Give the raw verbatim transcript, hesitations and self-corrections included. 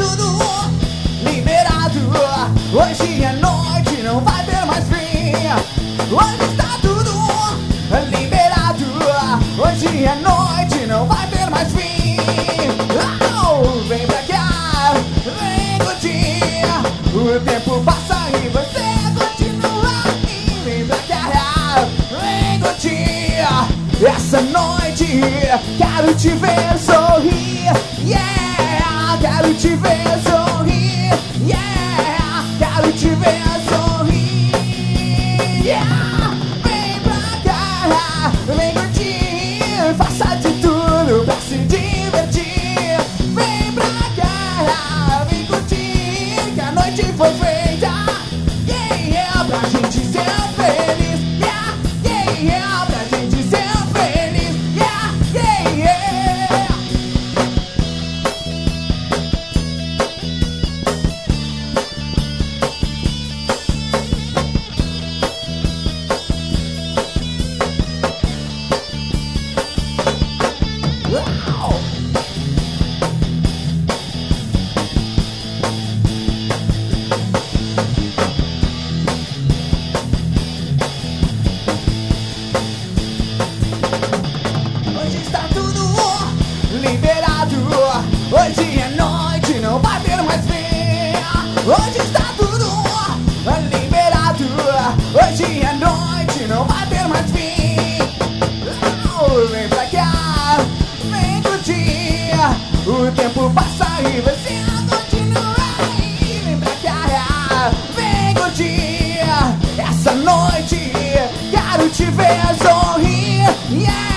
tudo liberado. Hoje é noite, não vai ter mais fim. Hoje está tudo liberado. Hoje é noite, não vai ter mais fim. Oh, vem pra cá, vem curtir. O tempo passa e você continua aí. Vem pra cá, vem curtir. Essa noite quero te ver sorrir. Yeah, quero te ver sorrir. Yeah, quero te ver sorrir. Yeah, vem pra cá, vem curtir. Faça de tudo pra se divertir. Vem pra cá, vem curtir. Que a noite foi feita. Yeah, yeah, pra gente ser feliz. Yeah, yeah, yeah, pra gente ser feliz. Yeah, yeah, yeah. Uau! Hoje está tudo liberado. Hoje é noite, não vai ter mais fim. Hoje está tudo liberado. Hoje é noite, não vai ter mais fim. Oh, vem pra cá, vem curtir. O tempo passa e você continua aí. Vem pra cá, vem curtir. Essa noite quero te ver sorrir. Yeah.